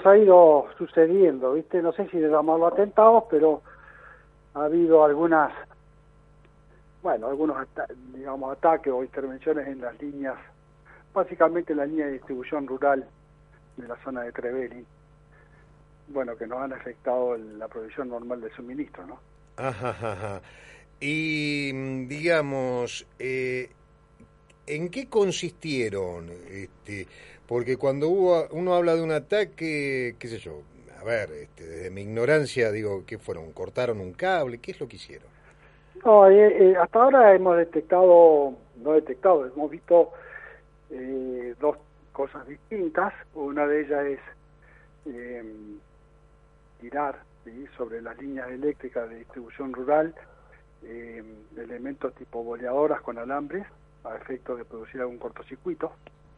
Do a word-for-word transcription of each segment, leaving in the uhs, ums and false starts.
ha ido sucediendo, ¿viste? No sé si de llamarlo atentados, pero ha habido algunas, bueno, algunos, ata digamos, ataques o intervenciones en las líneas, básicamente en la línea de distribución rural de la zona de Trevelin, bueno, que nos han afectado la provisión normal de suministro, ¿no? Ajá, ajá. Y, digamos, eh, ¿en qué consistieron? Este, porque cuando hubo, uno habla de un ataque, qué sé yo, a ver, este, desde mi ignorancia digo, ¿qué fueron? ¿Cortaron un cable? ¿Qué es lo que hicieron? No, eh, eh, hasta ahora hemos detectado, no detectado, hemos visto eh, dos cosas distintas. Una de ellas es eh, tirar, ¿sí?, sobre las líneas eléctricas de distribución rural eh, elementos tipo boleadoras con alambres a efecto de producir algún cortocircuito.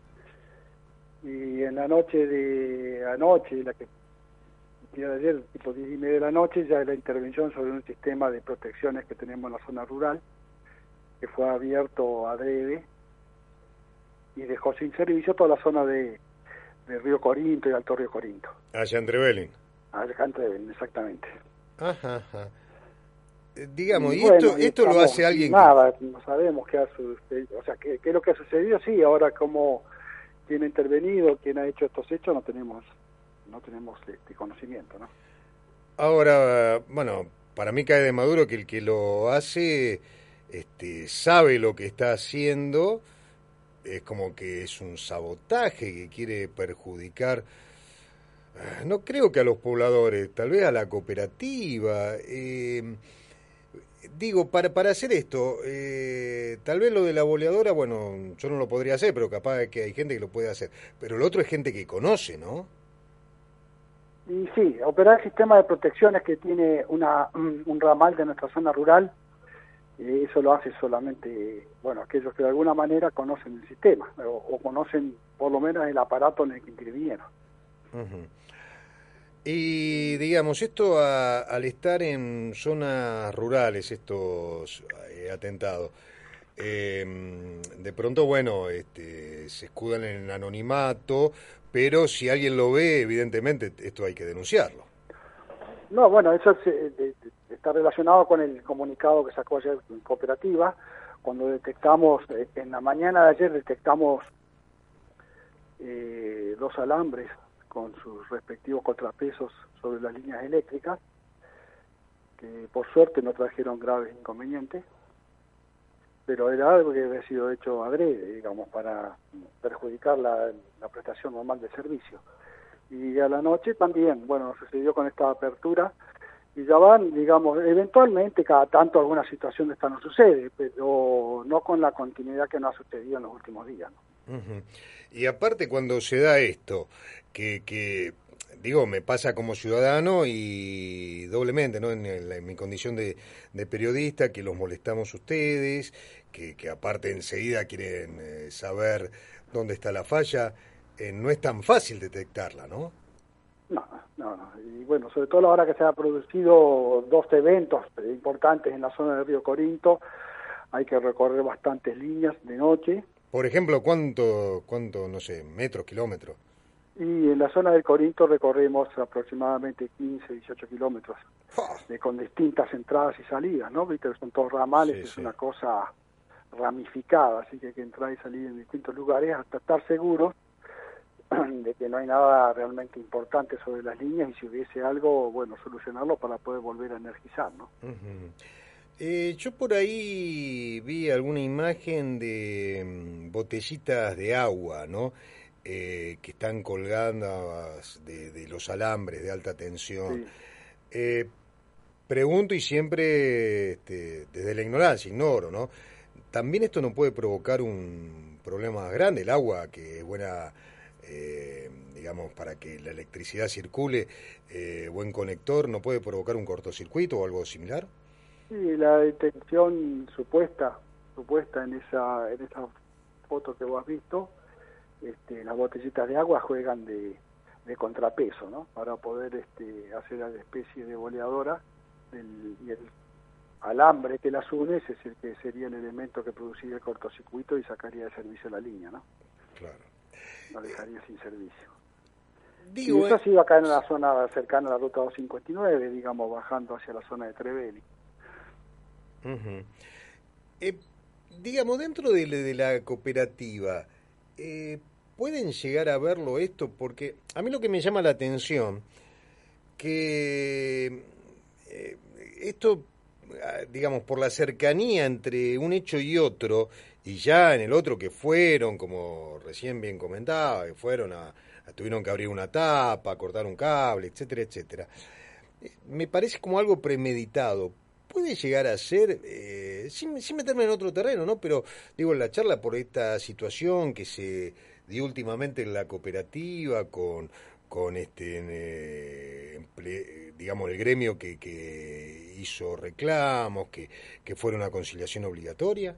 Y en la noche de anoche, la que de ayer, tipo diez y media de la noche, ya la intervención sobre un sistema de protecciones que tenemos en la zona rural, que fue abierto adrede y dejó sin servicio toda la zona de, de Río Corinto y Alto Río Corinto. Allá en Trevelin. Acá en Trevelin, exactamente. Ajá, ajá. Eh, digamos, Y y esto bueno, y esto lo estamos hace sin alguien que... nada, no sabemos qué ha sucedido, o sea, qué, qué es lo que ha sucedido, sí, ahora como quién ha intervenido, quién ha hecho estos hechos, no tenemos no tenemos este conocimiento, ¿no? Ahora, bueno, para mí cae de maduro que el que lo hace este, sabe lo que está haciendo, es como que es un sabotaje que quiere perjudicar, eh, no creo que a los pobladores, tal vez a la cooperativa. Eh, digo, para, para hacer esto, eh, tal vez lo de la boleadora, bueno, yo no lo podría hacer, pero capaz que hay gente que lo puede hacer. Pero lo otro es gente que conoce, ¿no? Y sí, operar el sistema de protecciones que tiene una, un, un ramal de nuestra zona rural, eh, eso lo hace solamente, bueno, aquellos que de alguna manera conocen el sistema, o, o conocen por lo menos el aparato en el que intervinieron. Uh-huh. Y digamos, esto a, al estar en zonas rurales, estos eh, atentados, eh, de pronto, bueno, este, se escudan en el anonimato, pero si alguien lo ve, evidentemente esto hay que denunciarlo. No, bueno, eso es, eh, de, de, está relacionado con el comunicado que sacó ayer en Cooperativa, cuando detectamos, eh, en la mañana de ayer detectamos eh, dos alambres con sus respectivos contrapesos sobre las líneas eléctricas, que por suerte no trajeron graves inconvenientes, pero era algo que había sido hecho adrede, digamos, para perjudicar la, la prestación normal de servicio. Y a la noche también, bueno, sucedió con esta apertura, y ya van, digamos, eventualmente cada tanto alguna situación de esta no sucede, pero no con la continuidad que nos ha sucedido en los últimos días, ¿no? Uh-huh. Y aparte cuando se da esto, que, que digo, me pasa como ciudadano y doblemente, ¿no? En, el, en mi condición de, de periodista, que los molestamos ustedes, que, que aparte enseguida quieren eh, saber dónde está la falla, eh, no es tan fácil detectarla, ¿no? No, no, no. Y bueno, sobre todo ahora que se han producido dos eventos importantes en la zona del Río Corinto, hay que recorrer bastantes líneas de noche. Por ejemplo, ¿cuánto, cuánto, no sé, metros, kilómetros? Y en la zona del Corinto recorremos aproximadamente quince, dieciocho kilómetros, ¡Oh! eh, con distintas entradas y salidas, ¿no? Viste, son todos ramales, Sí, es sí. una cosa ramificada, así que hay que entrar y salir en distintos lugares hasta estar seguros de que no hay nada realmente importante sobre las líneas, y si hubiese algo, bueno, solucionarlo para poder volver a energizar, ¿no? Uh-huh. Eh, yo por ahí vi alguna imagen de mm, botellitas de agua, ¿no? Eh, que están colgadas de, de los alambres de alta tensión. Sí. Eh, pregunto y siempre este, desde la ignorancia, ignoro, ¿no? También esto no puede provocar un problema más grande, el agua, que es buena, eh, digamos, para que la electricidad circule, eh, buen conector, ¿no puede provocar un cortocircuito o algo similar? Sí, la detención supuesta, supuesta en esa, en esa foto que vos has visto, este, las botellitas de agua juegan de, de contrapeso, ¿no? Para poder este, hacer la especie de boleadora, del, y el alambre que las une es el que sería el elemento que produciría el cortocircuito y sacaría de servicio la línea, ¿no? Claro. La dejaría sin servicio. Digo, y eso sí iba a caer en la zona cercana a la ruta doscientos cincuenta y nueve, digamos, bajando hacia la zona de Trevelli. Uh-huh. eh, digamos, dentro de, de la cooperativa, eh, ¿pueden llegar a verlo esto? Porque a mí lo que me llama la atención, que eh, esto, digamos, por la cercanía entre un hecho y otro, y ya en el otro que fueron, como recién bien comentaba, que fueron a, a tuvieron que abrir una tapa, cortar un cable, etcétera, etcétera, eh, me parece como algo premeditado. Puede llegar a ser, eh, sin, sin meterme en otro terreno, ¿no? Pero digo, en la charla por esta situación que se dio últimamente en la cooperativa con, con este, eh, emple, digamos, el gremio que, que hizo reclamos, que, que fuera una conciliación obligatoria.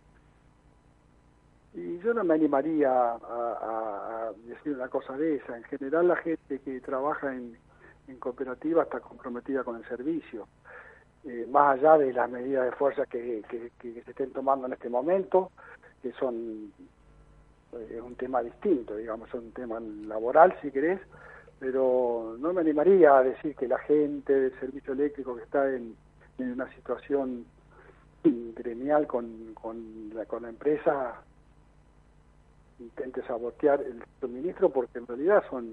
Y yo no me animaría a, a, a decir una cosa de esa. En general, la gente que trabaja en, en cooperativa está comprometida con el servicio. Eh, más allá de las medidas de fuerza que, que, que se estén tomando en este momento, que son eh, un tema distinto, digamos, es un tema laboral, si querés, pero no me animaría a decir que la gente del servicio eléctrico que está en, en una situación gremial con, con, la, con la empresa intente sabotear el suministro, porque en realidad son,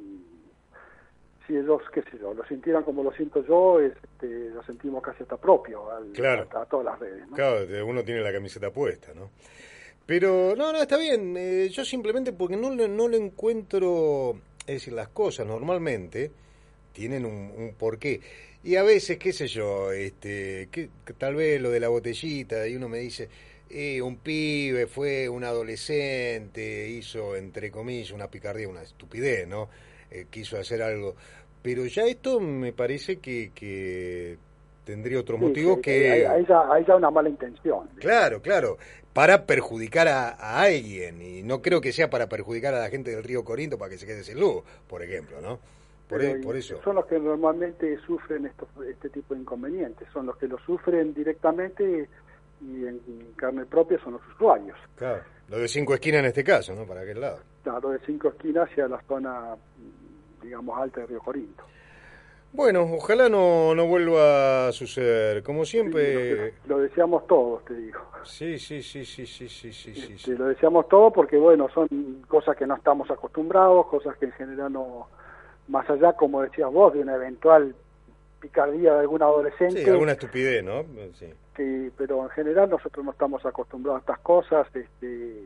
si ellos, qué sé yo, lo sintieran como lo siento yo, este, lo sentimos casi hasta propio al, claro. a, a todas las redes, ¿no? Claro, uno tiene la camiseta puesta, ¿no? Pero, no, no, está bien, eh, yo simplemente porque no, no lo encuentro, es decir, las cosas normalmente tienen un, un porqué. Y a veces, qué sé yo, este, que, que tal vez lo de la botellita, y uno me dice, eh, un pibe fue un adolescente, hizo, entre comillas, una picardía, una estupidez, ¿no? Eh, quiso hacer algo. Pero ya esto me parece que, que tendría otro sí, motivo sí, que... Hay, hay, ya, hay ya una mala intención. Digamos. Claro, claro, para perjudicar a, a alguien, y no creo que sea para perjudicar a la gente del Río Corinto para que se quede sin luz, por ejemplo, ¿no? Por, Pero, e, por eso. Son los que normalmente sufren estos, este tipo de inconvenientes, son los que lo sufren directamente y en carne propia son los usuarios. Claro, lo de Cinco Esquinas en este caso, ¿no? Para aquel lado. Claro, de Cinco Esquinas hacia la zona, digamos, alta de Río Corinto. Bueno, ojalá no, no vuelva a suceder, como siempre. Sí, lo, lo deseamos todos, te digo. Sí, sí, sí, sí, sí, sí, sí, este, sí, sí. Lo deseamos todos porque, bueno, son cosas que no estamos acostumbrados, cosas que en general no, más allá, como decías vos, de una eventual picardía de algún adolescente. Sí, alguna estupidez, ¿no? Sí. Sí, pero en general nosotros no estamos acostumbrados a estas cosas, este,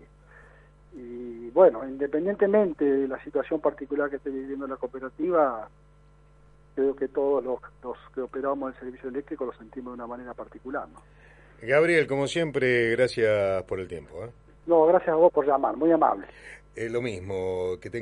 y bueno, independientemente de la situación particular que esté viviendo la cooperativa, creo que todos los, los que operamos en el servicio eléctrico lo sentimos de una manera particular, ¿no? Gabriel, como siempre, gracias por el tiempo, ¿eh? No, gracias a vos por llamar, muy amable. Es lo mismo, que te